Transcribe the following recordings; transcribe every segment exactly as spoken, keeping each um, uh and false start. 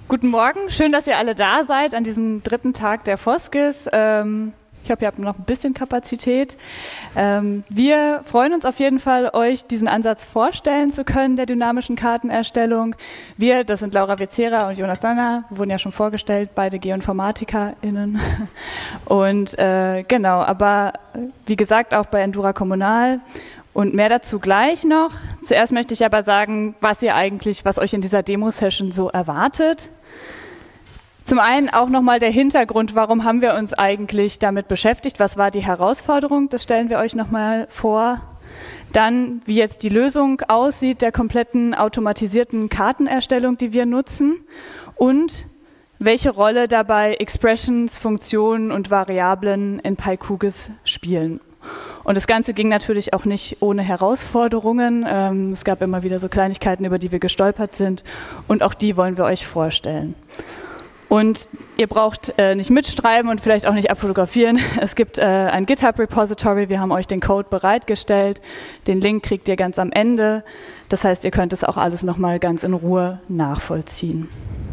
Guten Morgen, schön, dass ihr alle da seid an diesem dritten Tag der Foskis. Ähm, ich hoffe, ihr habt noch ein bisschen Kapazität. Ähm, wir freuen uns auf jeden Fall, euch diesen Ansatz vorstellen zu können, der dynamischen Kartenerstellung. Wir, das sind Laura Vezera und Jonas Danner, wurden ja schon vorgestellt, beide GeoinformatikerInnen. Und äh, genau, aber wie gesagt, auch bei Endura Kommunal. Und mehr dazu gleich noch. Zuerst möchte ich aber sagen, was ihr eigentlich, was euch in dieser Demo-Session so erwartet. Zum einen auch nochmal der Hintergrund, warum haben wir uns eigentlich damit beschäftigt, was war die Herausforderung, das stellen wir euch nochmal vor. Dann, wie jetzt die Lösung aussieht, der kompletten automatisierten Kartenerstellung, die wir nutzen. Und welche Rolle dabei Expressions, Funktionen und Variablen in PyQGIS spielen. Und das Ganze ging natürlich auch nicht ohne Herausforderungen. Ähm, es gab immer wieder so Kleinigkeiten, über die wir gestolpert sind. Und auch die wollen wir euch vorstellen. Und ihr braucht äh, nicht mitschreiben und vielleicht auch nicht abfotografieren. Es gibt äh, ein GitHub-Repository. Wir haben euch den Code bereitgestellt. Den Link kriegt ihr ganz am Ende. Das heißt, ihr könnt es auch alles nochmal ganz in Ruhe nachvollziehen.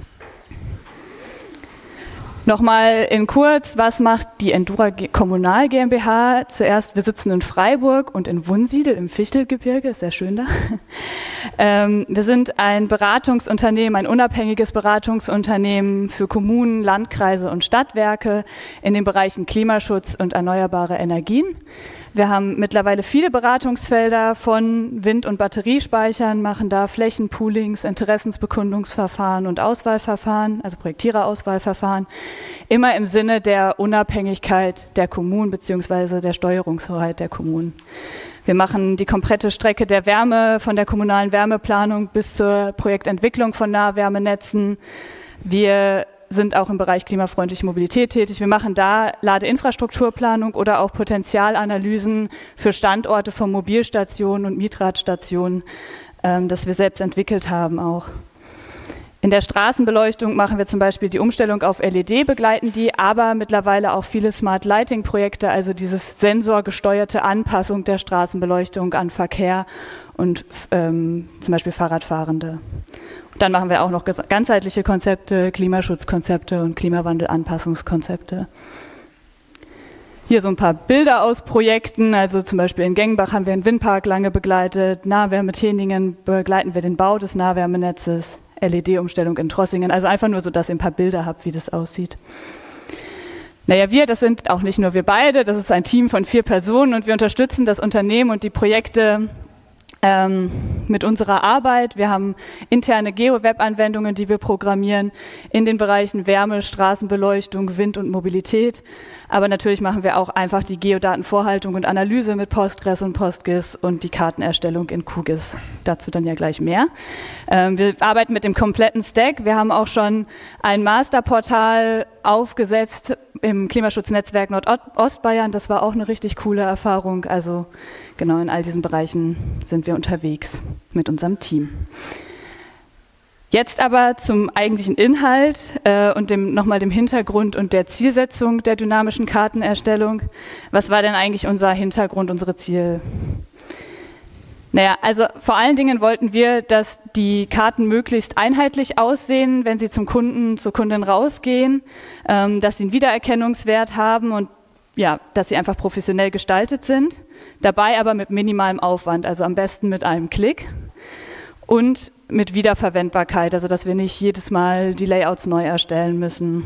Nochmal in kurz, was macht die Endura Kommunal GmbH? Zuerst, wir sitzen in Freiburg und in Wunsiedel im Fichtelgebirge, ist sehr schön da. Ähm, wir sind ein Beratungsunternehmen, ein unabhängiges Beratungsunternehmen für Kommunen, Landkreise und Stadtwerke in den Bereichen Klimaschutz und erneuerbare Energien. Wir haben mittlerweile viele Beratungsfelder von Wind- und Batteriespeichern, machen da Flächenpoolings, Interessensbekundungsverfahren und Auswahlverfahren, also Projektiererauswahlverfahren, immer im Sinne der Unabhängigkeit der Kommunen bzw. der Steuerungshoheit der Kommunen. Wir machen die komplette Strecke der Wärme von der kommunalen Wärmeplanung bis zur Projektentwicklung von Nahwärmenetzen. Wir sind auch im Bereich klimafreundliche Mobilität tätig. Wir machen da Ladeinfrastrukturplanung oder auch Potenzialanalysen für Standorte von Mobilstationen und Mietradstationen, ähm, das wir selbst entwickelt haben auch. In der Straßenbeleuchtung machen wir zum Beispiel die Umstellung auf L E D, begleiten die, aber mittlerweile auch viele Smart Lighting Projekte, also dieses sensorgesteuerte Anpassung der Straßenbeleuchtung an Verkehr und ähm, zum Beispiel Fahrradfahrende. Dann machen wir auch noch ganzheitliche Konzepte, Klimaschutzkonzepte und Klimawandelanpassungskonzepte. Hier so ein paar Bilder aus Projekten, also zum Beispiel in Gengenbach haben wir einen Windpark lange begleitet, Nahwärme Teningen begleiten wir den Bau des Nahwärmenetzes, L E D-Umstellung in Trossingen, also einfach nur so, dass ihr ein paar Bilder habt, wie das aussieht. Naja, wir, das sind auch nicht nur wir beide, das ist ein Team von vier Personen und wir unterstützen das Unternehmen und die Projekte Ähm, mit unserer Arbeit. Wir haben interne Geo-Web-Anwendungen, die wir programmieren in den Bereichen Wärme, Straßenbeleuchtung, Wind und Mobilität. Aber natürlich machen wir auch einfach die Geodatenvorhaltung und Analyse mit Postgres und PostGIS und die Kartenerstellung in QGIS. Dazu dann ja gleich mehr. Ähm, wir arbeiten mit dem kompletten Stack. Wir haben auch schon ein Masterportal aufgesetzt im Klimaschutznetzwerk Nordostbayern. Das war auch eine richtig coole Erfahrung. Also genau in all diesen Bereichen sind wir unterwegs mit unserem Team. Jetzt aber zum eigentlichen Inhalt äh, und dem, nochmal dem Hintergrund und der Zielsetzung der dynamischen Kartenerstellung. Was war denn eigentlich unser Hintergrund, unsere Ziel? Naja, also vor allen Dingen wollten wir, dass die Karten möglichst einheitlich aussehen, wenn sie zum Kunden, zur Kundin rausgehen, ähm, dass sie einen Wiedererkennungswert haben und ja, dass sie einfach professionell gestaltet sind, dabei aber mit minimalem Aufwand, also am besten mit einem Klick und mit Wiederverwendbarkeit, also dass wir nicht jedes Mal die Layouts neu erstellen müssen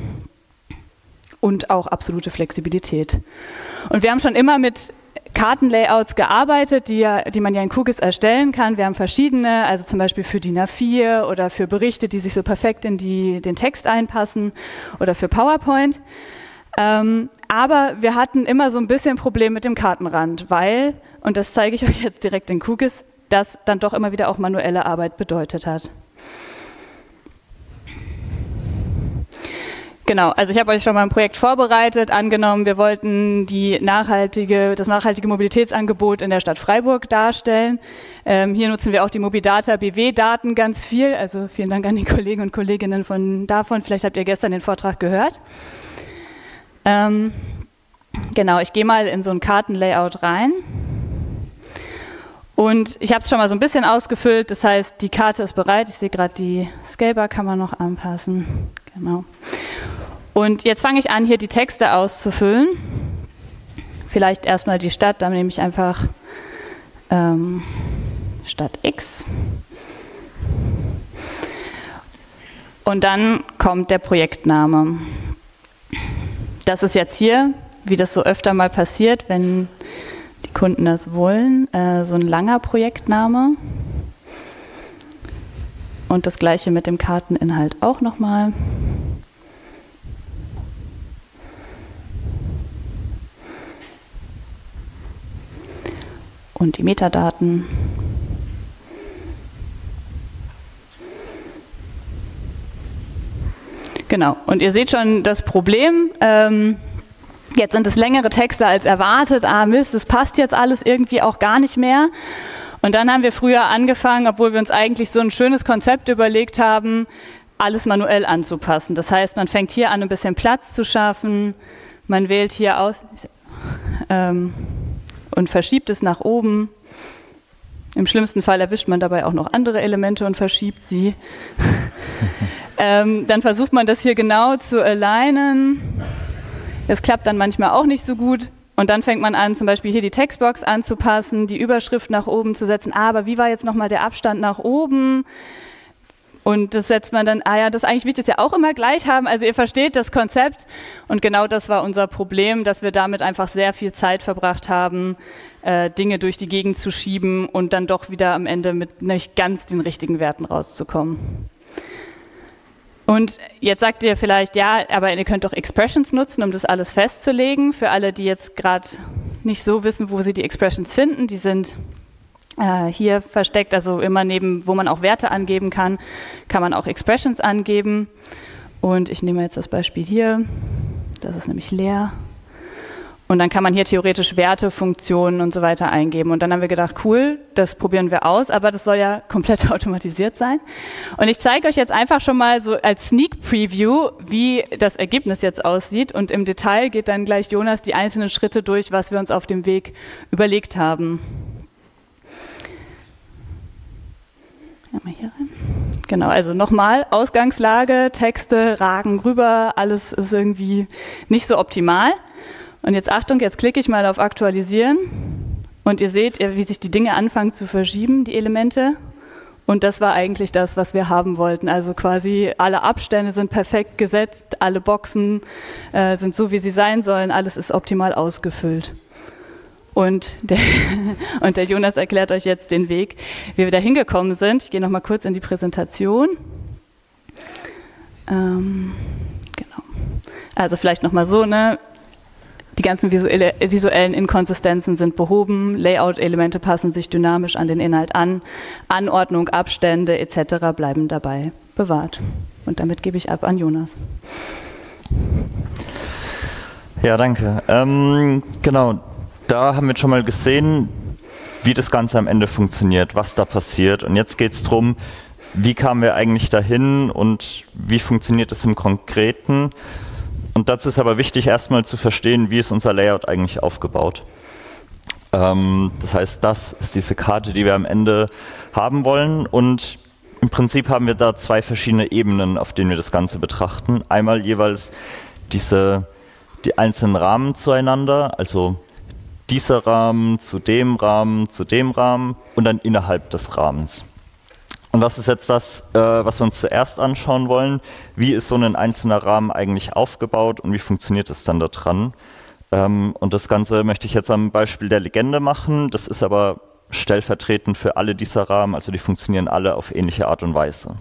und auch absolute Flexibilität. Und wir haben schon immer mit Kartenlayouts gearbeitet, die, ja, die man ja in QGIS erstellen kann. Wir haben verschiedene, also zum Beispiel für D I N A vier oder für Berichte, die sich so perfekt in die, den Text einpassen oder für PowerPoint. Ähm, aber wir hatten immer so ein bisschen Problem mit dem Kartenrand, weil, und das zeige ich euch jetzt direkt in QGIS, das dann doch immer wieder auch manuelle Arbeit bedeutet hat. Genau, also ich habe euch schon mal ein Projekt vorbereitet, angenommen, wir wollten die nachhaltige, das nachhaltige Mobilitätsangebot in der Stadt Freiburg darstellen. Ähm, hier nutzen wir auch die Mobidata B W-Daten ganz viel, also vielen Dank an die Kollegen und Kolleginnen von davon, vielleicht habt ihr gestern den Vortrag gehört. Ähm, genau, ich gehe mal in so ein Kartenlayout rein. Und ich habe es schon mal so ein bisschen ausgefüllt, das heißt, die Karte ist bereit. Ich sehe gerade, die Scalebar kann man noch anpassen. Genau. Und jetzt fange ich an, hier die Texte auszufüllen. Vielleicht erstmal die Stadt, dann nehme ich einfach ähm, Stadt X. Und dann kommt der Projektname. Das ist jetzt hier, wie das so öfter mal passiert, wenn die Kunden das wollen, äh, so ein langer Projektname. Und das gleiche mit dem Karteninhalt auch nochmal. Und die Metadaten. Genau, und ihr seht schon das Problem. Ähm, jetzt sind es längere Texte als erwartet. Ah Mist, das passt jetzt alles irgendwie auch gar nicht mehr. Und dann haben wir früher angefangen, obwohl wir uns eigentlich so ein schönes Konzept überlegt haben, alles manuell anzupassen. Das heißt, man fängt hier an, ein bisschen Platz zu schaffen. Man wählt hier aus ähm, und verschiebt es nach oben. Im schlimmsten Fall erwischt man dabei auch noch andere Elemente und verschiebt sie. ähm, dann versucht man das hier genau zu alignen. Das klappt dann manchmal auch nicht so gut. Und dann fängt man an, zum Beispiel hier die Textbox anzupassen, die Überschrift nach oben zu setzen. Ah, aber wie war jetzt nochmal der Abstand nach oben? Und das setzt man dann, ah ja, das ist eigentlich wichtig, dass ja auch immer gleich haben. Also ihr versteht das Konzept. Und genau das war unser Problem, dass wir damit einfach sehr viel Zeit verbracht haben, äh, Dinge durch die Gegend zu schieben und dann doch wieder am Ende mit nicht ganz den richtigen Werten rauszukommen. Und jetzt sagt ihr vielleicht, ja, aber ihr könnt doch Expressions nutzen, um das alles festzulegen. Für alle, die jetzt gerade nicht so wissen, wo sie die Expressions finden, die sind äh, hier versteckt, also immer neben, wo man auch Werte angeben kann, kann man auch Expressions angeben. Und ich nehme jetzt das Beispiel hier, das ist nämlich leer. Und dann kann man hier theoretisch Werte, Funktionen und so weiter eingeben. Und dann haben wir gedacht, cool, das probieren wir aus, aber das soll ja komplett automatisiert sein. Und ich zeige euch jetzt einfach schon mal so als Sneak Preview, wie das Ergebnis jetzt aussieht. Und im Detail geht dann gleich Jonas die einzelnen Schritte durch, was wir uns auf dem Weg überlegt haben. Ja, mal hier rein. Genau, also nochmal, Ausgangslage, Texte ragen rüber, alles ist irgendwie nicht so optimal. Und jetzt Achtung, jetzt klicke ich mal auf Aktualisieren und ihr seht, wie sich die Dinge anfangen zu verschieben, die Elemente. Und das war eigentlich das, was wir haben wollten. Also quasi alle Abstände sind perfekt gesetzt, alle Boxen äh, sind so, wie sie sein sollen, alles ist optimal ausgefüllt. Und der, und der Jonas erklärt euch jetzt den Weg, wie wir da hingekommen sind. Ich gehe nochmal kurz in die Präsentation. Ähm, genau. Also vielleicht nochmal so, ne? Die ganzen visuelle, visuellen Inkonsistenzen sind behoben, Layout-Elemente passen sich dynamisch an den Inhalt an, Anordnung, Abstände et cetera bleiben dabei bewahrt. Und damit gebe ich ab an Jonas. Ja, danke. Ähm, genau, da haben wir schon mal gesehen, wie das Ganze am Ende funktioniert, was da passiert. Und jetzt geht es darum, wie kamen wir eigentlich dahin und wie funktioniert es im Konkreten. Und dazu ist aber wichtig, erstmal zu verstehen, wie ist unser Layout eigentlich aufgebaut. Ähm, das heißt, das ist diese Karte, die wir am Ende haben wollen. Und im Prinzip haben wir da zwei verschiedene Ebenen, auf denen wir das Ganze betrachten. Einmal jeweils diese, die einzelnen Rahmen zueinander, also dieser Rahmen zu dem Rahmen zu dem Rahmen und dann innerhalb des Rahmens. Und was ist jetzt das, äh, was wir uns zuerst anschauen wollen? Wie ist so ein einzelner Rahmen eigentlich aufgebaut und wie funktioniert es dann da dran? Ähm, und das Ganze möchte ich jetzt am Beispiel der Legende machen. Das ist aber stellvertretend für alle dieser Rahmen, also die funktionieren alle auf ähnliche Art und Weise.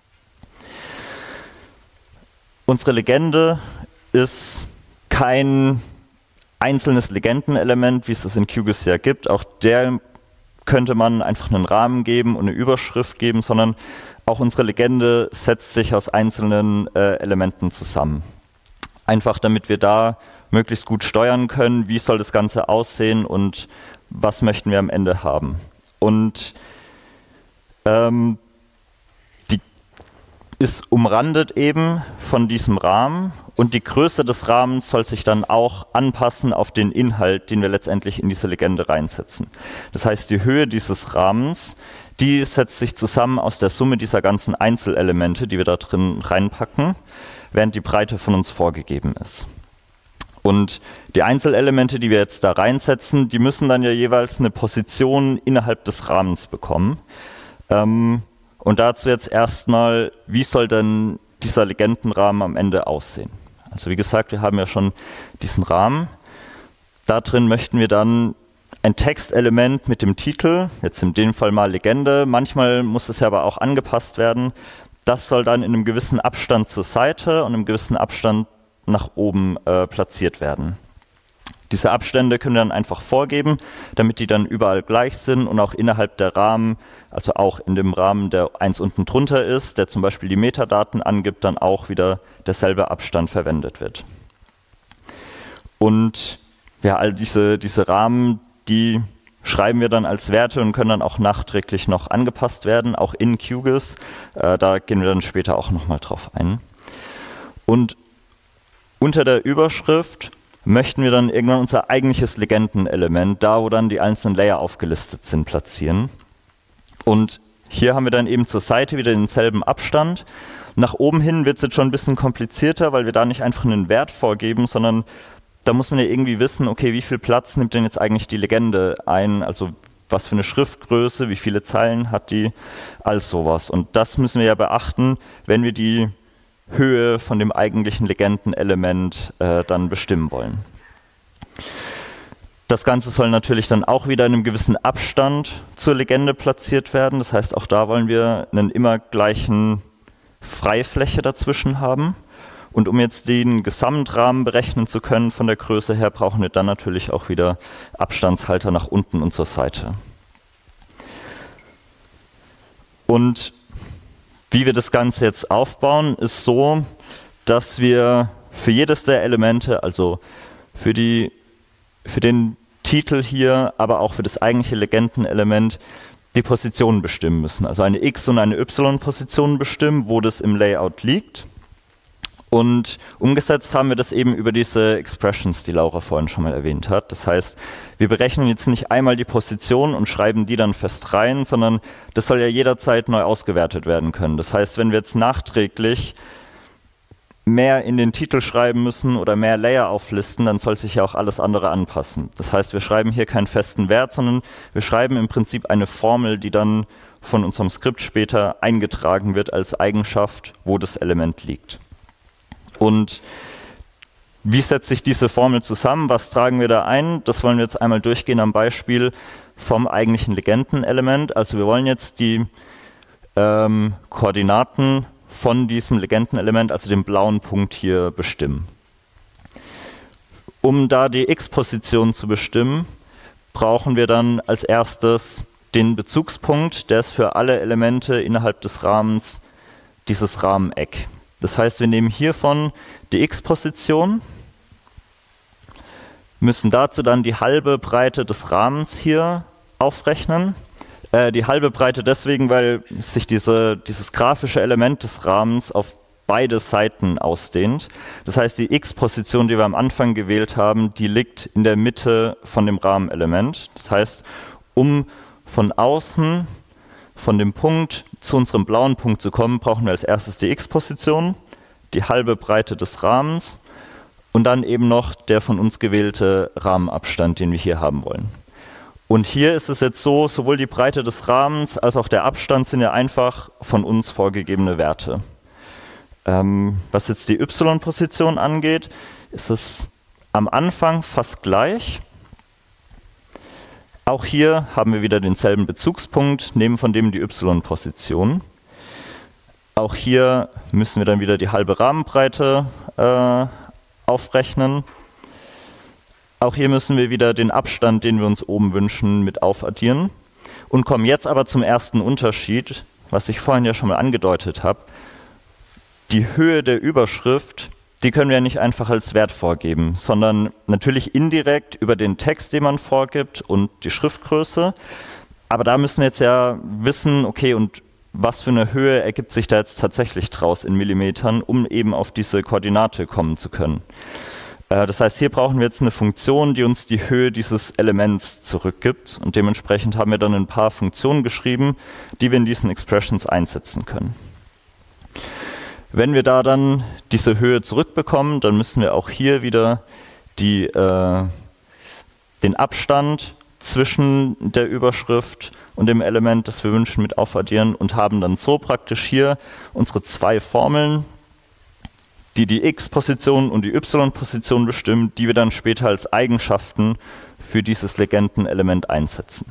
Unsere Legende ist kein einzelnes Legendenelement, wie es es in QGIS ja gibt. Auch der könnte man einfach einen Rahmen geben und eine Überschrift geben, sondern auch unsere Legende setzt sich aus einzelnen äh, Elementen zusammen. Einfach damit wir da möglichst gut steuern können, wie soll das Ganze aussehen und was möchten wir am Ende haben. Und ähm, die ist umrandet eben von diesem Rahmen und die Größe des Rahmens soll sich dann auch anpassen auf den Inhalt, den wir letztendlich in diese Legende reinsetzen. Das heißt, die Höhe dieses Rahmens, die setzt sich zusammen aus der Summe dieser ganzen Einzelelemente, die wir da drin reinpacken, während die Breite von uns vorgegeben ist. Und die Einzelelemente, die wir jetzt da reinsetzen, die müssen dann ja jeweils eine Position innerhalb des Rahmens bekommen. Ähm, und dazu jetzt erstmal, wie soll denn dieser Legendenrahmen am Ende aussehen? Also wie gesagt, wir haben ja schon diesen Rahmen. Da drin möchten wir dann ein Textelement mit dem Titel, jetzt in dem Fall mal Legende, manchmal muss es ja aber auch angepasst werden. Das soll dann in einem gewissen Abstand zur Seite und einem gewissen Abstand nach oben äh, platziert werden. Diese Abstände können wir dann einfach vorgeben, damit die dann überall gleich sind und auch innerhalb der Rahmen, also auch in dem Rahmen, der eins unten drunter ist, der zum Beispiel die Metadaten angibt, dann auch wieder derselbe Abstand verwendet wird. Und ja, all diese, diese Rahmen, die schreiben wir dann als Werte und können dann auch nachträglich noch angepasst werden, auch in QGIS. Äh, da gehen wir dann später auch nochmal drauf ein. Und unter der Überschrift möchten wir dann irgendwann unser eigentliches Legendenelement, da wo dann die einzelnen Layer aufgelistet sind, platzieren. Und hier haben wir dann eben zur Seite wieder denselben Abstand. Nach oben hin wird es jetzt schon ein bisschen komplizierter, weil wir da nicht einfach einen Wert vorgeben, sondern da muss man ja irgendwie wissen, okay, wie viel Platz nimmt denn jetzt eigentlich die Legende ein, also was für eine Schriftgröße, wie viele Zeilen hat die, all sowas. Und das müssen wir ja beachten, wenn wir die Höhe von dem eigentlichen Legendenelement äh, dann bestimmen wollen. Das Ganze soll natürlich dann auch wieder in einem gewissen Abstand zur Legende platziert werden. Das heißt, auch da wollen wir einen immer gleichen Freifläche dazwischen haben. Und um jetzt den Gesamtrahmen berechnen zu können von der Größe her, brauchen wir dann natürlich auch wieder Abstandshalter nach unten und zur Seite. Und wie wir das Ganze jetzt aufbauen, ist so, dass wir für jedes der Elemente, also für, die, für den Titel hier, aber auch für das eigentliche Legendenelement, die Positionen bestimmen müssen. Also eine X- und eine Y-Position bestimmen, wo das im Layout liegt. Und umgesetzt haben wir das eben über diese Expressions, die Laura vorhin schon mal erwähnt hat. Das heißt, wir berechnen jetzt nicht einmal die Position und schreiben die dann fest rein, sondern das soll ja jederzeit neu ausgewertet werden können. Das heißt, wenn wir jetzt nachträglich mehr in den Titel schreiben müssen oder mehr Layer auflisten, dann soll sich ja auch alles andere anpassen. Das heißt, wir schreiben hier keinen festen Wert, sondern wir schreiben im Prinzip eine Formel, die dann von unserem Skript später eingetragen wird als Eigenschaft, wo das Element liegt. Und wie setzt sich diese Formel zusammen? Was tragen wir da ein? Das wollen wir jetzt einmal durchgehen am Beispiel vom eigentlichen Legendenelement. Also wir wollen jetzt die ähm, Koordinaten von diesem Legendenelement, also dem blauen Punkt hier, bestimmen. Um da die X-Position zu bestimmen, brauchen wir dann als erstes den Bezugspunkt, der ist für alle Elemente innerhalb des Rahmens dieses Rahmeneck. Das heißt, wir nehmen hiervon die X-Position, müssen dazu dann die halbe Breite des Rahmens hier aufrechnen. Äh, die halbe Breite deswegen, weil sich diese, dieses grafische Element des Rahmens auf beide Seiten ausdehnt. Das heißt, die X-Position, die wir am Anfang gewählt haben, die liegt in der Mitte von dem Rahmenelement. Das heißt, um von außen von dem Punkt zu unserem blauen Punkt zu kommen, brauchen wir als erstes die X-Position, die halbe Breite des Rahmens und dann eben noch der von uns gewählte Rahmenabstand, den wir hier haben wollen. Und hier ist es jetzt so, sowohl die Breite des Rahmens als auch der Abstand sind ja einfach von uns vorgegebene Werte. Ähm, was jetzt die Y-Position angeht, ist es am Anfang fast gleich. Auch hier haben wir wieder denselben Bezugspunkt, nehmen von dem die Y-Position. Auch hier müssen wir dann wieder die halbe Rahmenbreite äh, aufrechnen. Auch hier müssen wir wieder den Abstand, den wir uns oben wünschen, mit aufaddieren. Und kommen jetzt aber zum ersten Unterschied, was ich vorhin ja schon mal angedeutet habe. Die Höhe der Überschrift, die können wir ja nicht einfach als Wert vorgeben, sondern natürlich indirekt über den Text, den man vorgibt und die Schriftgröße. Aber da müssen wir jetzt ja wissen, okay, und was für eine Höhe ergibt sich da jetzt tatsächlich draus in Millimetern, um eben auf diese Koordinate kommen zu können. Äh, das heißt, hier brauchen wir jetzt eine Funktion, die uns die Höhe dieses Elements zurückgibt, und dementsprechend haben wir dann ein paar Funktionen geschrieben, die wir in diesen Expressions einsetzen können. Wenn wir da dann diese Höhe zurückbekommen, dann müssen wir auch hier wieder die, äh, den Abstand zwischen der Überschrift und dem Element, das wir wünschen, mit aufaddieren und haben dann so praktisch hier unsere zwei Formeln, die die X-Position und die Y-Position bestimmen, die wir dann später als Eigenschaften für dieses Legendenelement einsetzen.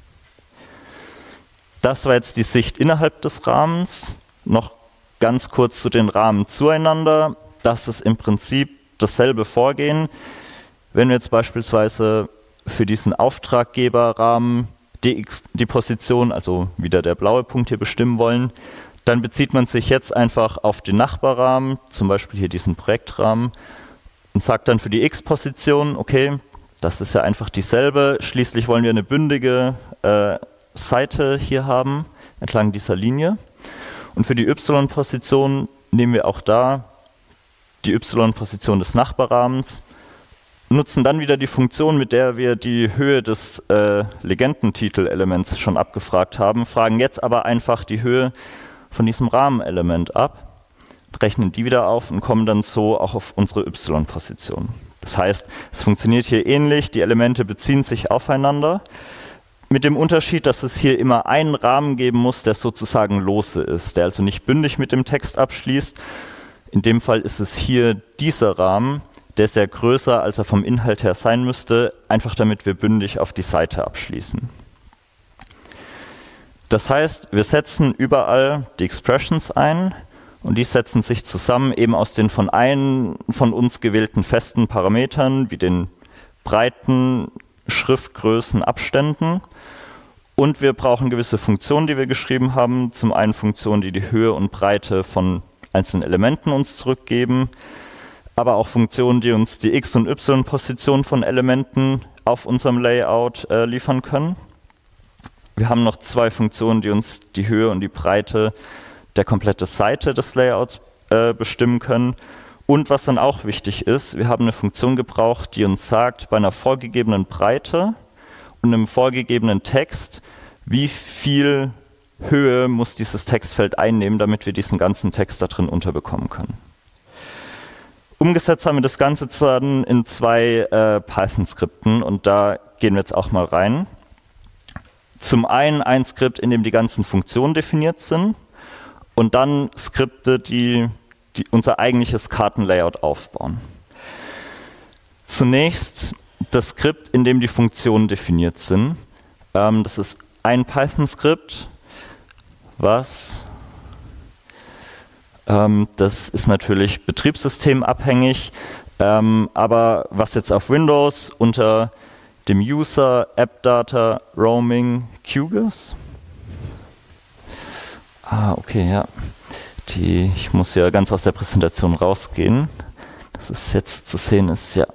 Das war jetzt die Sicht innerhalb des Rahmens. Noch ganz kurz zu den Rahmen zueinander. Das ist im Prinzip dasselbe Vorgehen. Wenn wir jetzt beispielsweise für diesen Auftraggeberrahmen die, X, die Position, also wieder der blaue Punkt hier, bestimmen wollen, dann bezieht man sich jetzt einfach auf den Nachbarrahmen, zum Beispiel hier diesen Projektrahmen, und sagt dann für die X-Position, okay, das ist ja einfach dieselbe, schließlich wollen wir eine bündige äh, Seite hier haben, entlang dieser Linie. Und für die Y-Position nehmen wir auch da die Y-Position des Nachbarrahmens, nutzen dann wieder die Funktion, mit der wir die Höhe des äh, Legendentitelelements schon abgefragt haben, fragen jetzt aber einfach die Höhe von diesem Rahmenelement ab, rechnen die wieder auf und kommen dann so auch auf unsere Y-Position. Das heißt, es funktioniert hier ähnlich, die Elemente beziehen sich aufeinander, mit dem Unterschied, dass es hier immer einen Rahmen geben muss, der sozusagen lose ist, der also nicht bündig mit dem Text abschließt. In dem Fall ist es hier dieser Rahmen, der ist ja größer, als er vom Inhalt her sein müsste, einfach damit wir bündig auf die Seite abschließen. Das heißt, wir setzen überall die Expressions ein und die setzen sich zusammen eben aus den von einem von uns gewählten festen Parametern, wie den Breiten, Schriftgrößen, Abständen, und wir brauchen gewisse Funktionen, die wir geschrieben haben. Zum einen Funktionen, die die Höhe und Breite von einzelnen Elementen uns zurückgeben, aber auch Funktionen, die uns die X- und Y-Position von Elementen auf unserem Layout äh, liefern können. Wir haben noch zwei Funktionen, die uns die Höhe und die Breite der kompletten Seite des Layouts äh, bestimmen können. Und was dann auch wichtig ist, wir haben eine Funktion gebraucht, die uns sagt, bei einer vorgegebenen Breite und einem vorgegebenen Text, wie viel Höhe muss dieses Textfeld einnehmen, damit wir diesen ganzen Text da drin unterbekommen können. Umgesetzt haben wir das Ganze dann in zwei äh, Python-Skripten, und da gehen wir jetzt auch mal rein. Zum einen ein Skript, in dem die ganzen Funktionen definiert sind, und dann Skripte, die Die unser eigentliches Kartenlayout aufbauen. Zunächst das Skript, in dem die Funktionen definiert sind. Ähm, das ist ein Python-Skript, was, ähm, das ist natürlich betriebssystemabhängig, ähm, aber was jetzt auf Windows unter dem User AppData Roaming QGIS. Ah, okay, ja. Die, ich muss ja ganz aus der Präsentation rausgehen, dass es jetzt zu sehen ist, ja.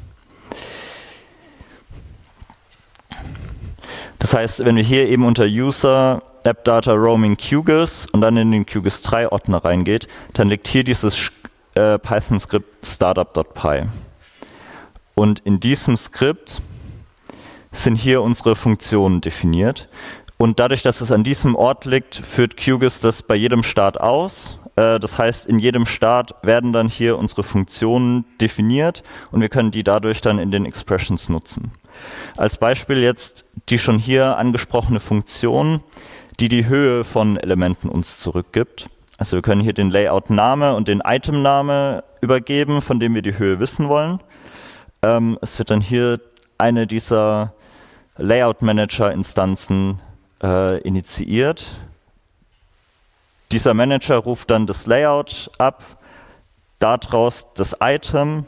Das heißt, wenn wir hier eben unter User AppData Roaming QGIS und dann in den QGIS drei Ordner reingeht, dann liegt hier dieses äh, Python-Skript startup.py. Und in diesem Skript sind hier unsere Funktionen definiert. Und dadurch, dass es an diesem Ort liegt, führt QGIS das bei jedem Start aus. Äh, das heißt, in jedem Start werden dann hier unsere Funktionen definiert und wir können die dadurch dann in den Expressions nutzen. Als Beispiel jetzt die schon hier angesprochene Funktion, die die Höhe von Elementen uns zurückgibt. Also wir können hier den Layout-Name und den Item-Name übergeben, von dem wir die Höhe wissen wollen. Ähm, es wird dann hier eine dieser Layout-Manager-Instanzen Äh, initiiert. Dieser Manager ruft dann das Layout ab, daraus das Item,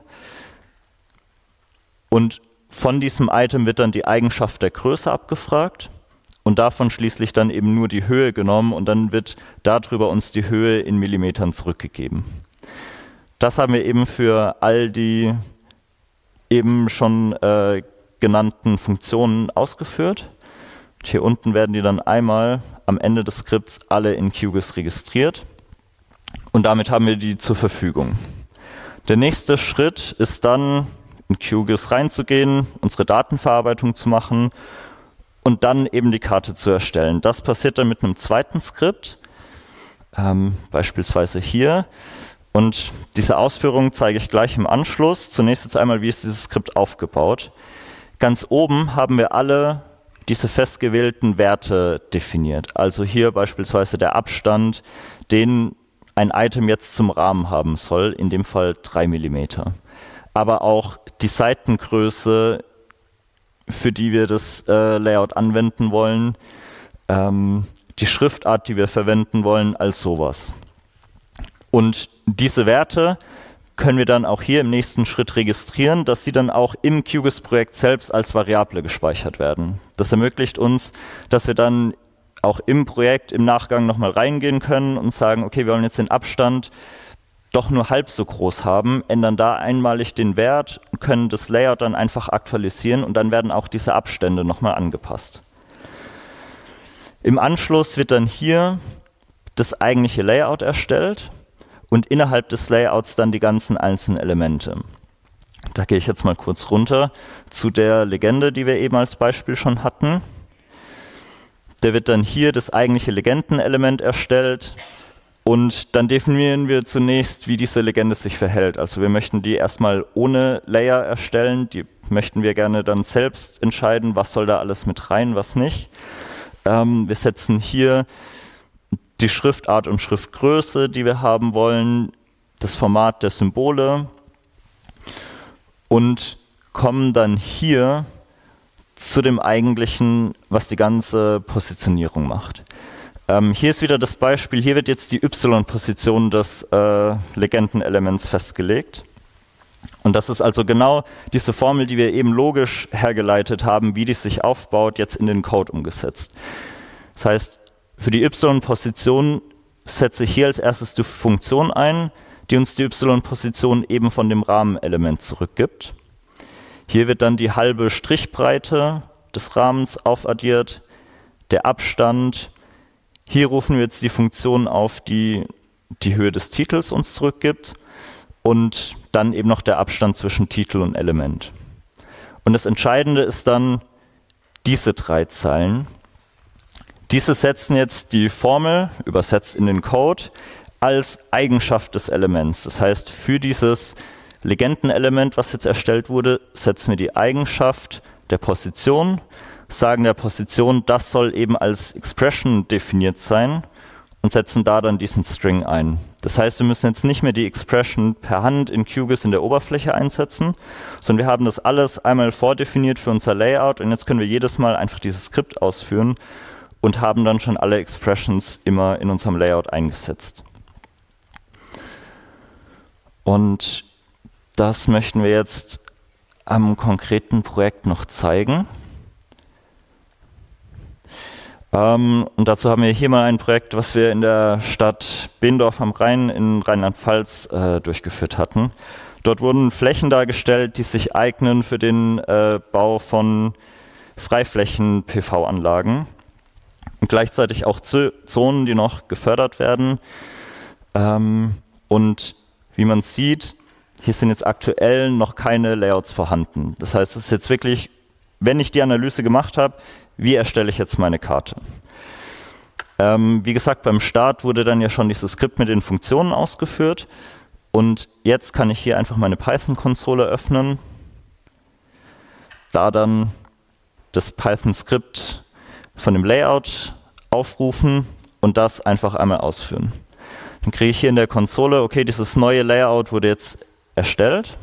und von diesem Item wird dann die Eigenschaft der Größe abgefragt und davon schließlich dann eben nur die Höhe genommen, und dann wird darüber uns die Höhe in Millimetern zurückgegeben. Das haben wir eben für all die eben schon äh, genannten Funktionen ausgeführt. Hier unten werden die dann einmal am Ende des Skripts alle in QGIS registriert und damit haben wir die zur Verfügung. Der nächste Schritt ist dann, in QGIS reinzugehen, unsere Datenverarbeitung zu machen und dann eben die Karte zu erstellen. Das passiert dann mit einem zweiten Skript, ähm, beispielsweise hier. Und diese Ausführungen zeige ich gleich im Anschluss. Zunächst jetzt einmal, wie ist dieses Skript aufgebaut. Ganz oben haben wir alle diese festgewählten Werte definiert. Also hier beispielsweise der Abstand, den ein Item jetzt zum Rahmen haben soll, in dem Fall drei Millimeter. Aber auch die Seitengröße, für die wir das äh, Layout anwenden wollen, ähm, die Schriftart, die wir verwenden wollen, als sowas. Und diese Werte können wir dann auch hier im nächsten Schritt registrieren, dass sie dann auch im QGIS-Projekt selbst als Variable gespeichert werden. Das ermöglicht uns, dass wir dann auch im Projekt im Nachgang nochmal reingehen können und sagen, okay, wir wollen jetzt den Abstand doch nur halb so groß haben, ändern da einmalig den Wert, können das Layout dann einfach aktualisieren und dann werden auch diese Abstände nochmal angepasst. Im Anschluss wird dann hier das eigentliche Layout erstellt und innerhalb des Layouts dann die ganzen einzelnen Elemente. Da gehe ich jetzt mal kurz runter zu der Legende, die wir eben als Beispiel schon hatten. Da wird dann hier das eigentliche Legendenelement erstellt und dann definieren wir zunächst, wie diese Legende sich verhält. Also wir möchten die erstmal ohne Layer erstellen, die möchten wir gerne dann selbst entscheiden, was soll da alles mit rein, was nicht. Ähm, wir setzen hier die Schriftart und Schriftgröße, die wir haben wollen, das Format der Symbole und kommen dann hier zu dem eigentlichen, was die ganze Positionierung macht. Ähm, hier ist wieder das Beispiel, hier wird jetzt die Y-Position des äh, Legendenelements festgelegt. Und das ist also genau diese Formel, die wir eben logisch hergeleitet haben, wie die sich aufbaut, jetzt in den Code umgesetzt. Das heißt, für die Y-Position setze ich hier als erstes die Funktion ein, die uns die Y-Position eben von dem Rahmenelement zurückgibt. Hier wird dann die halbe Strichbreite des Rahmens aufaddiert, der Abstand. Hier rufen wir jetzt die Funktion auf, die die Höhe des Titels uns zurückgibt und dann eben noch der Abstand zwischen Titel und Element. Und das Entscheidende ist dann diese drei Zeilen. Diese setzen jetzt die Formel, übersetzt in den Code, als Eigenschaft des Elements. Das heißt, für dieses Legendenelement, was jetzt erstellt wurde, setzen wir die Eigenschaft der Position, sagen der Position, das soll eben als Expression definiert sein und setzen da dann diesen String ein. Das heißt, wir müssen jetzt nicht mehr die Expression per Hand in QGIS in der Oberfläche einsetzen, sondern wir haben das alles einmal vordefiniert für unser Layout und jetzt können wir jedes Mal einfach dieses Skript ausführen und haben dann schon alle Expressions immer in unserem Layout eingesetzt. Und das möchten wir jetzt am konkreten Projekt noch zeigen. Ähm, und dazu haben wir hier mal ein Projekt, was wir in der Stadt Behendorf am Rhein in Rheinland-Pfalz äh, durchgeführt hatten. Dort wurden Flächen dargestellt, die sich eignen für den äh, Bau von Freiflächen-P V-Anlagen. Und gleichzeitig auch Zonen, die noch gefördert werden. Ähm, und wie man sieht, hier sind jetzt aktuell noch keine Layouts vorhanden. Das heißt, es ist jetzt wirklich, wenn ich die Analyse gemacht habe, wie erstelle ich jetzt meine Karte? Ähm, wie gesagt, beim Start wurde dann ja schon dieses Skript mit den Funktionen ausgeführt. Und jetzt kann ich hier einfach meine Python-Konsole öffnen, da dann das Python-Skript von dem Layout aufrufen und das einfach einmal ausführen. Dann kriege ich hier in der Konsole, okay, dieses neue Layout wurde jetzt erstellt.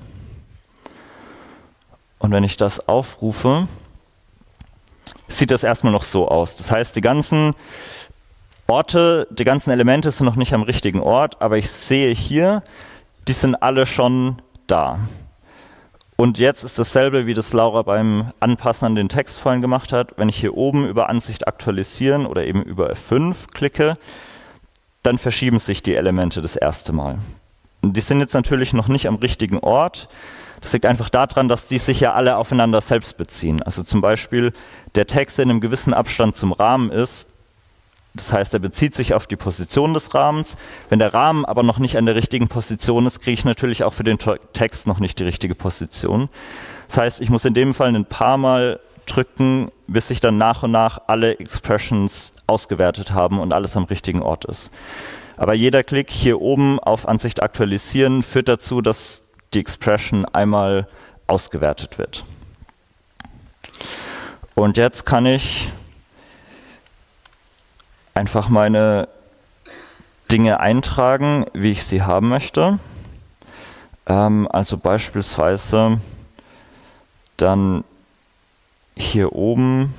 Und wenn ich das aufrufe, sieht das erstmal noch so aus. Das heißt, die ganzen Orte, die ganzen Elemente sind noch nicht am richtigen Ort, aber ich sehe hier, die sind alle schon da. Und jetzt ist dasselbe, wie das Laura beim Anpassen an den Text vorhin gemacht hat. Wenn ich hier oben über Ansicht aktualisieren oder eben über F fünf klicke, dann verschieben sich die Elemente das erste Mal. Und die sind jetzt natürlich noch nicht am richtigen Ort. Das liegt einfach daran, dass die sich ja alle aufeinander selbst beziehen. Also zum Beispiel der Text, der in einem gewissen Abstand zum Rahmen ist, das heißt, er bezieht sich auf die Position des Rahmens. Wenn der Rahmen aber noch nicht an der richtigen Position ist, kriege ich natürlich auch für den Text noch nicht die richtige Position. Das heißt, ich muss in dem Fall ein paar Mal drücken, bis sich dann nach und nach alle Expressions ausgewertet haben und alles am richtigen Ort ist. Aber jeder Klick hier oben auf Ansicht aktualisieren führt dazu, dass die Expression einmal ausgewertet wird. Und jetzt kann ich einfach meine Dinge eintragen, wie ich sie haben möchte. Ähm, also beispielsweise dann hier oben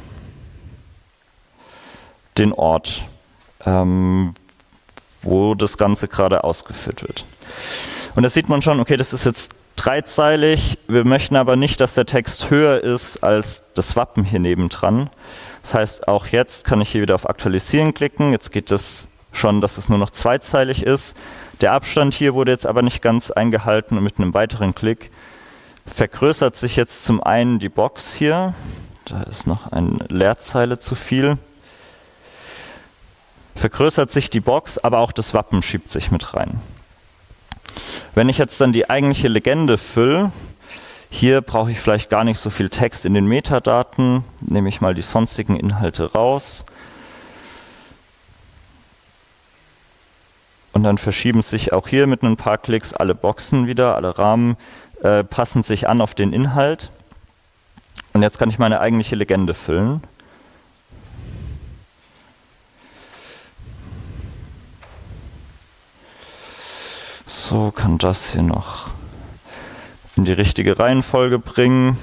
den Ort, ähm, wo das Ganze gerade ausgeführt wird. Und da sieht man schon, okay, das ist jetzt dreizeilig, wir möchten aber nicht, dass der Text höher ist als das Wappen hier nebendran. Das heißt, auch jetzt kann ich hier wieder auf Aktualisieren klicken, jetzt geht es schon, dass es nur noch zweizeilig ist. Der Abstand hier wurde jetzt aber nicht ganz eingehalten und mit einem weiteren Klick vergrößert sich jetzt zum einen die Box hier, da ist noch eine Leerzeile zu viel, vergrößert sich die Box, aber auch das Wappen schiebt sich mit rein. Wenn ich jetzt dann die eigentliche Legende fülle, hier brauche ich vielleicht gar nicht so viel Text in den Metadaten, nehme ich mal die sonstigen Inhalte raus. Und dann verschieben sich auch hier mit ein paar Klicks alle Boxen wieder, alle Rahmen äh, passen sich an auf den Inhalt. Und jetzt kann ich meine eigentliche Legende füllen. So, kann das hier noch in die richtige Reihenfolge bringen.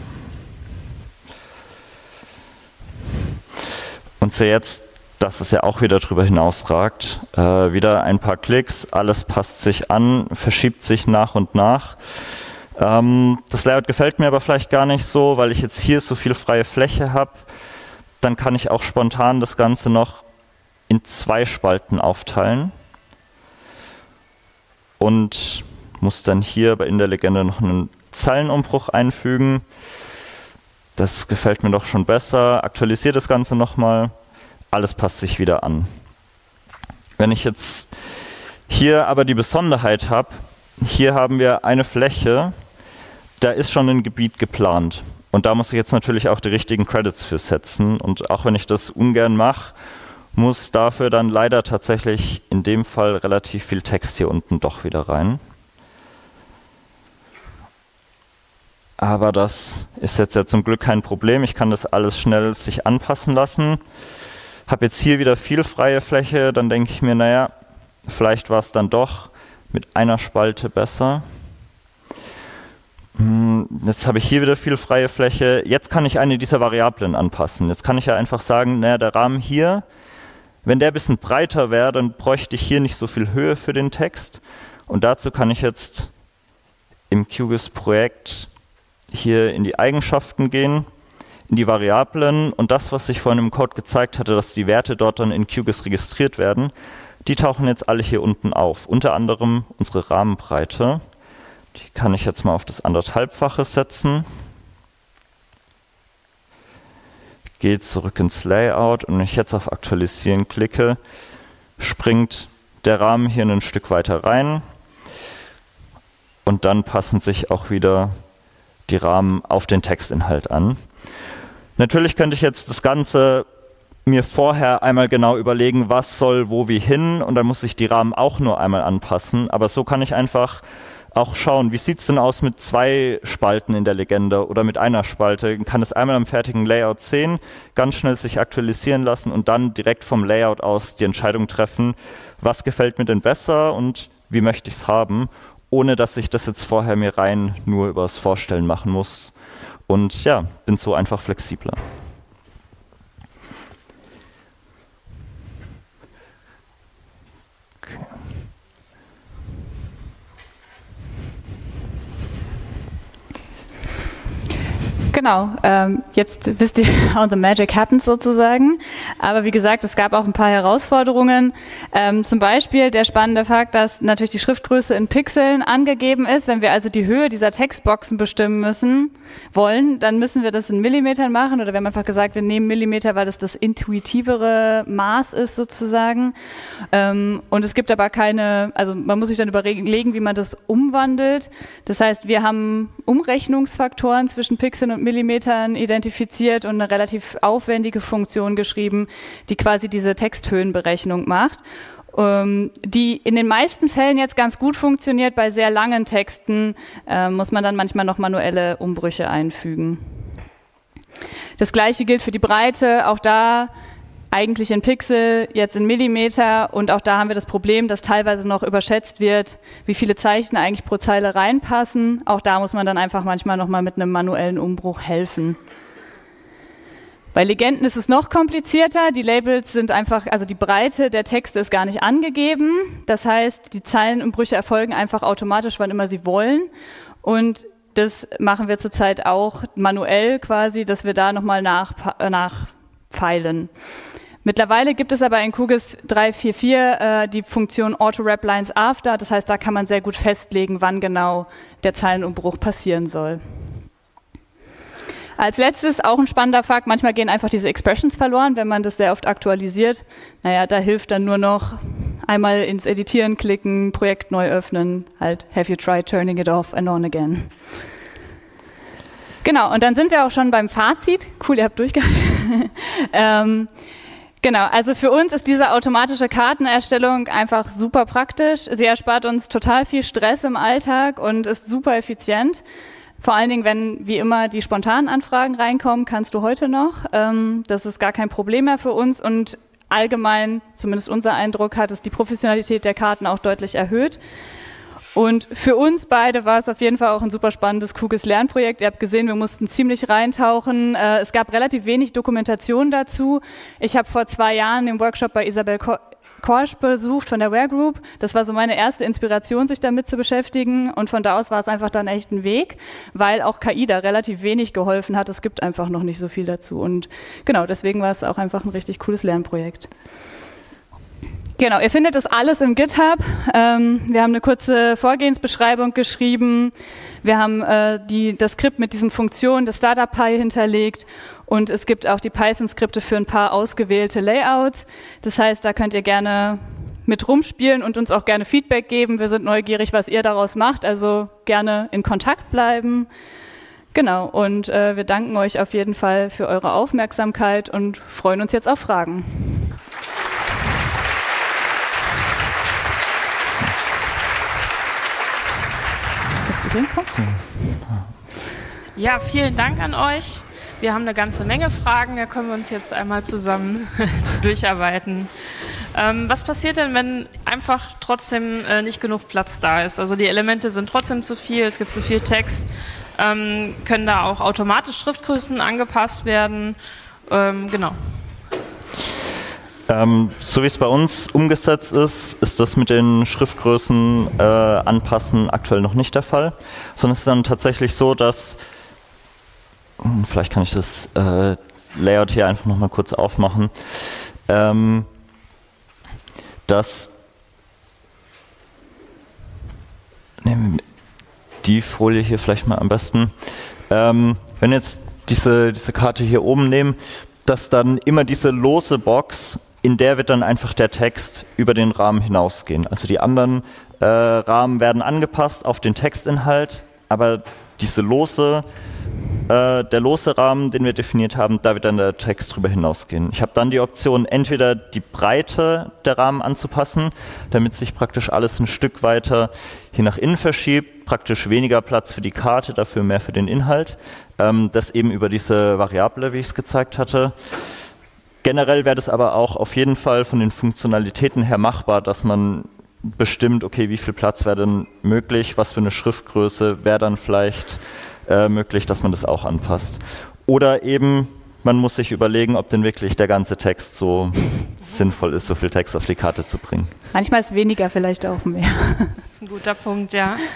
Und sehe jetzt, dass es ja auch wieder darüber hinausragt. Äh, wieder ein paar Klicks, alles passt sich an, verschiebt sich nach und nach. Ähm, das Layout gefällt mir aber vielleicht gar nicht so, weil ich jetzt hier so viel freie Fläche habe. Dann kann ich auch spontan das Ganze noch in zwei Spalten aufteilen. Und muss dann hier in der Legende noch einen Zeilenumbruch einfügen. Das gefällt mir doch schon besser. Aktualisiere das Ganze nochmal. Alles passt sich wieder an. Wenn ich jetzt hier aber die Besonderheit habe, hier haben wir eine Fläche, da ist schon ein Gebiet geplant. Und da muss ich jetzt natürlich auch die richtigen Credits für setzen. Und auch wenn ich das ungern mache, muss dafür dann leider tatsächlich in dem Fall relativ viel Text hier unten doch wieder rein. Aber das ist jetzt ja zum Glück kein Problem. Ich kann das alles schnell sich anpassen lassen. Habe jetzt hier wieder viel freie Fläche, dann denke ich mir, naja, vielleicht war es dann doch mit einer Spalte besser. Jetzt habe ich hier wieder viel freie Fläche. Jetzt kann ich eine dieser Variablen anpassen. Jetzt kann ich ja einfach sagen, naja, der Rahmen hier, wenn der ein bisschen breiter wäre, dann bräuchte ich hier nicht so viel Höhe für den Text. Und dazu kann ich jetzt im Q G I S-Projekt hier in die Eigenschaften gehen, in die Variablen und das, was ich vorhin im Code gezeigt hatte, dass die Werte dort dann in Q G I S registriert werden, die tauchen jetzt alle hier unten auf. Unter anderem unsere Rahmenbreite. Die kann ich jetzt mal auf das anderthalbfache setzen. Gehe zurück ins Layout und wenn ich jetzt auf Aktualisieren klicke, springt der Rahmen hier ein Stück weiter rein und dann passen sich auch wieder die Rahmen auf den Textinhalt an. Natürlich könnte ich jetzt das Ganze mir vorher einmal genau überlegen, was soll wo wie hin und dann muss ich die Rahmen auch nur einmal anpassen, aber so kann ich einfach auch schauen, wie sieht es denn aus mit zwei Spalten in der Legende oder mit einer Spalte. Ich kann es einmal am fertigen Layout sehen, ganz schnell sich aktualisieren lassen und dann direkt vom Layout aus die Entscheidung treffen, was gefällt mir denn besser und wie möchte ich es haben, ohne dass ich das jetzt vorher mir rein nur übers Vorstellen machen muss. Und ja, bin so einfach flexibler. Genau, ähm, jetzt wisst ihr, how the magic happens sozusagen. Aber wie gesagt, es gab auch ein paar Herausforderungen. Ähm, zum Beispiel der spannende Fakt, dass natürlich die Schriftgröße in Pixeln angegeben ist. Wenn wir also die Höhe dieser Textboxen bestimmen müssen, wollen, dann müssen wir das in Millimetern machen. Oder wir haben einfach gesagt, wir nehmen Millimeter, weil das das intuitivere Maß ist sozusagen. Ähm, und es gibt aber keine, also man muss sich dann überlegen, wie man das umwandelt. Das heißt, wir haben Umrechnungsfaktoren zwischen Pixeln und Millimetern identifiziert und eine relativ aufwendige Funktion geschrieben, die quasi diese Texthöhenberechnung macht, ähm, die in den meisten Fällen jetzt ganz gut funktioniert. Bei sehr langen Texten äh, muss man dann manchmal noch manuelle Umbrüche einfügen. Das Gleiche gilt für die Breite, auch da eigentlich in Pixel, jetzt in Millimeter, und auch da haben wir das Problem, dass teilweise noch überschätzt wird, wie viele Zeichen eigentlich pro Zeile reinpassen. Auch da muss man dann einfach manchmal nochmal mit einem manuellen Umbruch helfen. Bei Legenden ist es noch komplizierter. Die Labels sind einfach, also die Breite der Texte ist gar nicht angegeben. Das heißt, die Zeilenumbrüche erfolgen einfach automatisch, wann immer sie wollen. Und das machen wir zurzeit auch manuell quasi, dass wir da nochmal nach, nachfeilen. Mittlerweile gibt es aber in QGIS drei vier vier äh, die Funktion Auto-Wrap Lines After. Das heißt, da kann man sehr gut festlegen, wann genau der Zeilenumbruch passieren soll. Als letztes auch ein spannender Fakt, manchmal gehen einfach diese Expressions verloren, wenn man das sehr oft aktualisiert. Naja, da hilft dann nur noch einmal ins Editieren klicken, Projekt neu öffnen, halt have you tried turning it off and on again. Genau, und dann sind wir auch schon beim Fazit. Cool, ihr habt durchgehalten. ähm, Genau, also für uns ist diese automatische Kartenerstellung einfach super praktisch. Sie erspart uns total viel Stress im Alltag und ist super effizient. Vor allen Dingen, wenn wie immer die spontanen Anfragen reinkommen, kannst du heute noch. Ähm, das ist gar kein Problem mehr für uns und allgemein, zumindest unser Eindruck, hat es die Professionalität der Karten auch deutlich erhöht. Und für uns beide war es auf jeden Fall auch ein super spannendes QGIS-Lernprojekt. Ihr habt gesehen, wir mussten ziemlich reintauchen. Äh, es gab relativ wenig Dokumentation dazu. Ich habe vor zwei Jahren den Workshop bei Isabel Korsch besucht von der Ware Group. Das war so meine erste Inspiration, sich damit zu beschäftigen. Und von da aus war es einfach dann echt ein Weg, weil auch K I da relativ wenig geholfen hat. Es gibt einfach noch nicht so viel dazu. Und genau, deswegen war es auch einfach ein richtig cooles Lernprojekt. Genau, ihr findet das alles im GitHub. Ähm, wir haben eine kurze Vorgehensbeschreibung geschrieben. Wir haben äh, die, das Skript mit diesen Funktionen des StartupPy hinterlegt und es gibt auch die Python-Skripte für ein paar ausgewählte Layouts. Das heißt, da könnt ihr gerne mit rumspielen und uns auch gerne Feedback geben. Wir sind neugierig, was ihr daraus macht, also gerne in Kontakt bleiben. Genau, und äh, wir danken euch auf jeden Fall für eure Aufmerksamkeit und freuen uns jetzt auf Fragen. Ja, vielen Dank an euch. Wir haben eine ganze Menge Fragen, da können wir uns jetzt einmal zusammen durcharbeiten. Ähm, was passiert denn, wenn einfach trotzdem äh, nicht genug Platz da ist? Also die Elemente sind trotzdem zu viel, es gibt zu viel Text. Ähm, können da auch automatisch Schriftgrößen angepasst werden? Ähm, genau. Ähm, so wie es bei uns umgesetzt ist, ist das mit den Schriftgrößen äh, anpassen aktuell noch nicht der Fall, sondern es ist dann tatsächlich so, dass, vielleicht kann ich das äh, Layout hier einfach nochmal kurz aufmachen, ähm, dass, nehmen wir die Folie hier vielleicht mal am besten, ähm, wenn jetzt diese, diese Karte hier oben nehmen, dass dann immer diese lose Box, in der wird dann einfach der Text über den Rahmen hinausgehen. Also die anderen äh, Rahmen werden angepasst auf den Textinhalt, aber diese lose, äh, der lose Rahmen, den wir definiert haben, da wird dann der Text drüber hinausgehen. Ich habe dann die Option, entweder die Breite der Rahmen anzupassen, damit sich praktisch alles ein Stück weiter hier nach innen verschiebt, praktisch weniger Platz für die Karte, dafür mehr für den Inhalt. Ähm, das eben über diese Variable, wie ich es gezeigt hatte. Generell wäre das aber auch auf jeden Fall von den Funktionalitäten her machbar, dass man bestimmt, okay, wie viel Platz wäre denn möglich, was für eine Schriftgröße wäre dann vielleicht äh, möglich, dass man das auch anpasst. Oder eben, man muss sich überlegen, ob denn wirklich der ganze Text so sinnvoll ist, so viel Text auf die Karte zu bringen. Manchmal ist weniger vielleicht auch mehr. Das ist ein guter Punkt, ja.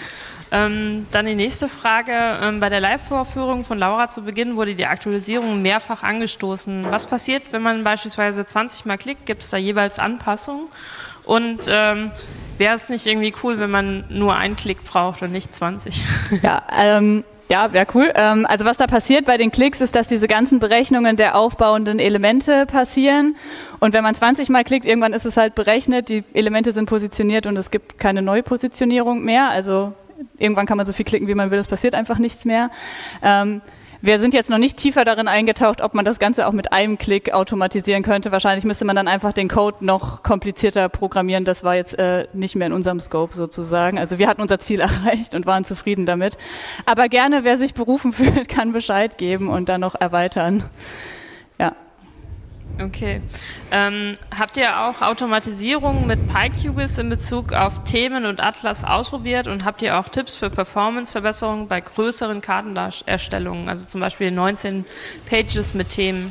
Ähm, dann die nächste Frage. Ähm, bei der Live-Vorführung von Laura zu Beginn wurde die Aktualisierung mehrfach angestoßen. Was passiert, wenn man beispielsweise zwanzig Mal klickt? Gibt es da jeweils Anpassungen? Und ähm, wäre es nicht irgendwie cool, wenn man nur einen Klick braucht und nicht zwanzig? Ja, ähm, ja, wäre cool. Ähm, also was da passiert bei den Klicks ist, dass diese ganzen Berechnungen der aufbauenden Elemente passieren. Und wenn man zwanzig Mal klickt, irgendwann ist es halt berechnet, die Elemente sind positioniert und es gibt keine Neupositionierung mehr. Also irgendwann kann man so viel klicken, wie man will, es passiert einfach nichts mehr. Ähm, wir sind jetzt noch nicht tiefer darin eingetaucht, ob man das Ganze auch mit einem Klick automatisieren könnte. Wahrscheinlich müsste man dann einfach den Code noch komplizierter programmieren. Das war jetzt äh, nicht mehr in unserem Scope sozusagen. Also wir hatten unser Ziel erreicht und waren zufrieden damit. Aber gerne, wer sich berufen fühlt, kann Bescheid geben und dann noch erweitern. Ja. Okay. Ähm, habt ihr auch Automatisierung mit PyQGIS in Bezug auf Themen und Atlas ausprobiert und habt ihr auch Tipps für Performance-Verbesserungen bei größeren Kartenerstellungen, also zum Beispiel neunzehn Pages mit Themen?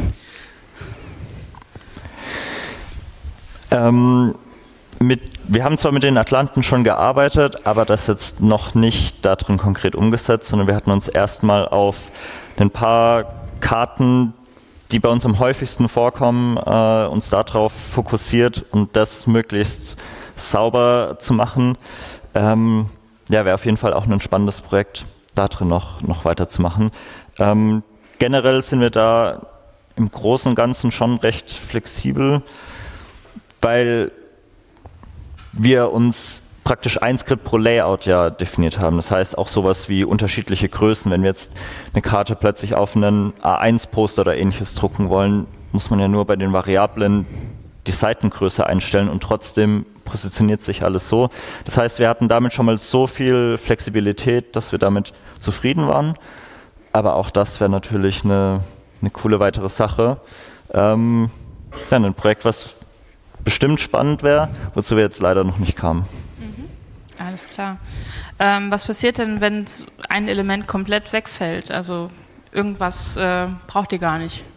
Ähm, mit, wir haben zwar mit den Atlanten schon gearbeitet, aber das jetzt noch nicht darin konkret umgesetzt, sondern wir hatten uns erstmal auf ein paar Karten, die bei uns am häufigsten vorkommen, äh, uns darauf fokussiert und das möglichst sauber zu machen. Ähm, ja, wäre auf jeden Fall auch ein spannendes Projekt, da drin noch, noch weiterzumachen. Ähm, generell sind wir da im Großen und Ganzen schon recht flexibel, weil wir uns praktisch ein Skript pro Layout ja definiert haben. Das heißt auch sowas wie unterschiedliche Größen. Wenn wir jetzt eine Karte plötzlich auf einen A eins Poster oder ähnliches drucken wollen, muss man ja nur bei den Variablen die Seitengröße einstellen und trotzdem positioniert sich alles so. Das heißt, wir hatten damit schon mal so viel Flexibilität, dass wir damit zufrieden waren. Aber auch das wäre natürlich eine, eine coole weitere Sache. Ähm, ja, ein Projekt, was bestimmt spannend wäre, wozu wir jetzt leider noch nicht kamen. Alles klar. Ähm, was passiert denn, wenn ein Element komplett wegfällt? Also irgendwas äh, braucht ihr gar nicht.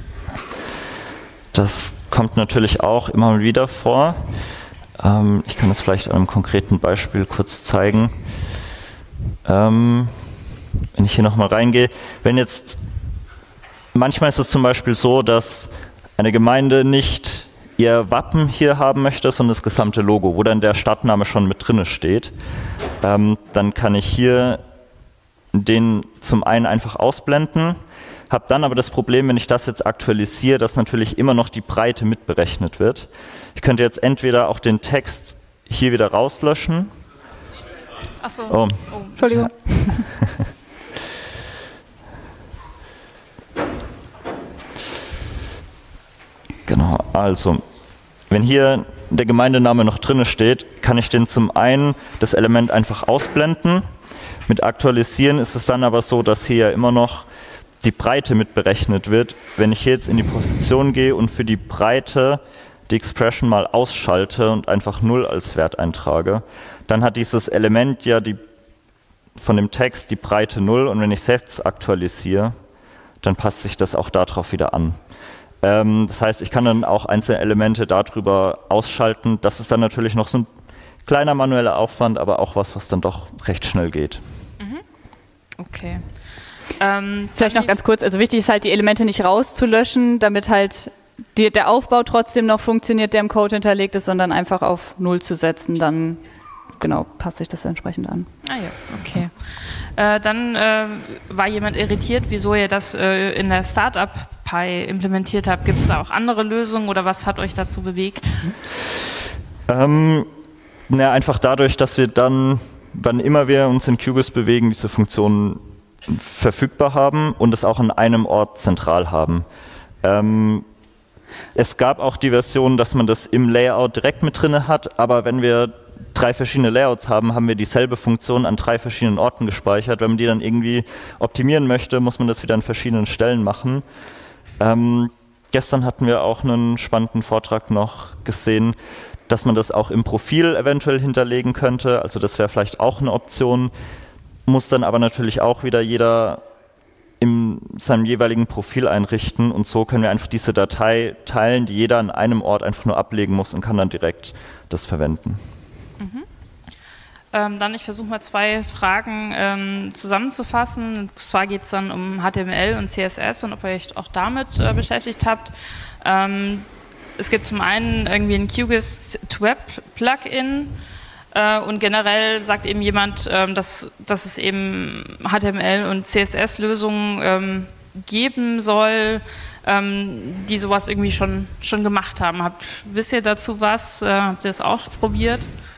Das kommt natürlich auch immer mal wieder vor. Ähm, ich kann das vielleicht an einem konkreten Beispiel kurz zeigen. Ähm, wenn ich hier nochmal reingehe, wenn jetzt, manchmal ist es zum Beispiel so, dass eine Gemeinde nicht ihr Wappen hier haben möchte, sondern das gesamte Logo, wo dann der Stadtname schon mit drin steht, ähm, dann kann ich hier den zum einen einfach ausblenden, habe dann aber das Problem, wenn ich das jetzt aktualisiere, dass natürlich immer noch die Breite mitberechnet wird. Ich könnte jetzt entweder auch den Text hier wieder rauslöschen. Ach so. Oh. Oh. Entschuldigung. Genau, also, wenn hier der Gemeindename noch drin steht, kann ich den zum einen das Element einfach ausblenden. Mit Aktualisieren ist es dann aber so, dass hier immer noch die Breite mitberechnet wird. Wenn ich hier jetzt in die Position gehe und für die Breite die Expression mal ausschalte und einfach null als Wert eintrage, dann hat dieses Element ja die, von dem Text die Breite null und wenn ich es jetzt aktualisiere, dann passt sich das auch darauf wieder an. Das heißt, ich kann dann auch einzelne Elemente darüber ausschalten. Das ist dann natürlich noch so ein kleiner manueller Aufwand, aber auch was, was dann doch recht schnell geht. Okay. Ähm, Vielleicht noch ganz kurz, also wichtig ist halt, die Elemente nicht rauszulöschen, damit halt die, der Aufbau trotzdem noch funktioniert, der im Code hinterlegt ist, sondern einfach auf Null zu setzen, dann genau, passt sich das entsprechend an. Ah ja, okay. Äh, dann äh, war jemand irritiert, wieso ihr das äh, in der Startup-Pi implementiert habt. Gibt es da auch andere Lösungen oder was hat euch dazu bewegt? Ähm, na, einfach dadurch, dass wir dann, wann immer wir uns in QGIS bewegen, diese Funktionen verfügbar haben und es auch an einem Ort zentral haben. Ähm, es gab auch die Version, dass man das im Layout direkt mit drin hat, aber wenn wir drei verschiedene Layouts haben, haben wir dieselbe Funktion an drei verschiedenen Orten gespeichert. Wenn man die dann irgendwie optimieren möchte, muss man das wieder an verschiedenen Stellen machen. Ähm, gestern hatten wir auch einen spannenden Vortrag noch gesehen, dass man das auch im Profil eventuell hinterlegen könnte. Also das wäre vielleicht auch eine Option, muss dann aber natürlich auch wieder jeder in seinem jeweiligen Profil einrichten und so können wir einfach diese Datei teilen, die jeder an einem Ort einfach nur ablegen muss und kann dann direkt das verwenden. Mhm. Ähm, dann, ich versuche mal zwei Fragen ähm, zusammenzufassen. Und zwar geht es dann um H T M L und C S S und ob ihr euch auch damit äh, beschäftigt habt. Ähm, es gibt zum einen irgendwie ein QGIS to Web Plugin äh, und generell sagt eben jemand, ähm, dass, dass es eben H T M L und C S S-Lösungen ähm, geben soll, ähm, die sowas irgendwie schon, schon gemacht haben. Habt, wisst ihr dazu was? Äh, habt ihr das auch probiert?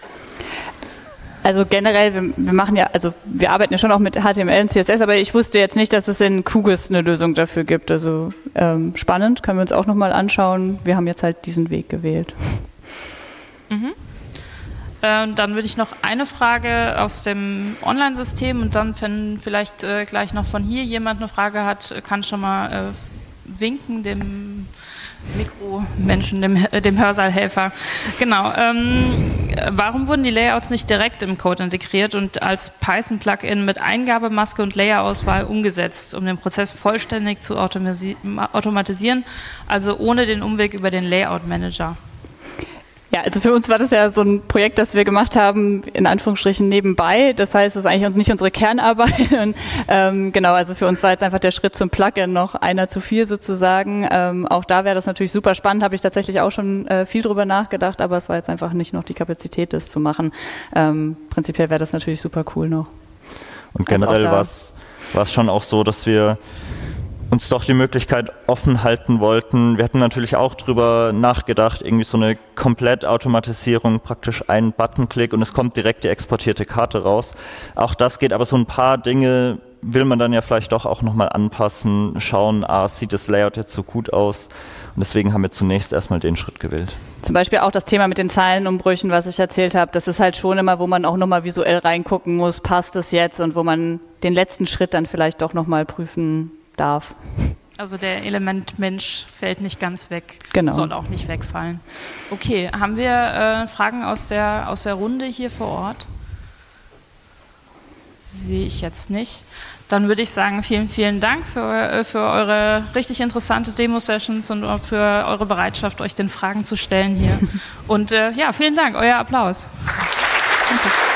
Also generell, wir, wir machen ja, also wir arbeiten ja schon auch mit H T M L und C S S, aber ich wusste jetzt nicht, dass es in QGIS eine Lösung dafür gibt. Also ähm, spannend, können wir uns auch nochmal anschauen. Wir haben jetzt halt diesen Weg gewählt. Mhm. Äh, dann würde ich noch eine Frage aus dem Online-System und dann, wenn vielleicht äh, gleich noch von hier jemand eine Frage hat, kann schon mal äh, winken, dem Mikromenschen, dem, äh, dem Hörsaalhelfer. Genau. Ähm, warum wurden die Layouts nicht direkt im Code integriert und als Python-Plugin mit Eingabemaske und Layerauswahl umgesetzt, um den Prozess vollständig zu automatisieren, also ohne den Umweg über den Layout-Manager? Ja, also für uns war das ja so ein Projekt, das wir gemacht haben, in Anführungsstrichen nebenbei. Das heißt, es ist eigentlich nicht unsere Kernarbeit. Und, ähm, genau, also für uns war jetzt einfach der Schritt zum Plugin noch einer zu viel sozusagen. Ähm, auch da wäre das natürlich super spannend, habe ich tatsächlich auch schon äh, viel drüber nachgedacht, aber es war jetzt einfach nicht noch die Kapazität, das zu machen. Ähm, prinzipiell wäre das natürlich super cool noch. Und generell also war es schon auch so, dass wir uns doch die Möglichkeit offen halten wollten. Wir hatten natürlich auch drüber nachgedacht, irgendwie so eine Komplettautomatisierung, praktisch einen Buttonklick und es kommt direkt die exportierte Karte raus. Auch das geht, aber so ein paar Dinge will man dann ja vielleicht doch auch nochmal anpassen, schauen, ah, sieht das Layout jetzt so gut aus? Und deswegen haben wir zunächst erstmal den Schritt gewählt. Zum Beispiel auch das Thema mit den Zeilenumbrüchen, was ich erzählt habe, das ist halt schon immer, wo man auch nochmal visuell reingucken muss, passt das jetzt und wo man den letzten Schritt dann vielleicht doch nochmal prüfen darf. Also der Element Mensch fällt nicht ganz weg, genau. Soll auch nicht wegfallen. Okay, haben wir äh, Fragen aus der, aus der Runde hier vor Ort? Sehe ich jetzt nicht. Dann würde ich sagen, vielen, vielen Dank für, für eure richtig interessante Demo-Sessions und für eure Bereitschaft, euch den Fragen zu stellen hier. Und äh, ja, vielen Dank, euer Applaus. Danke.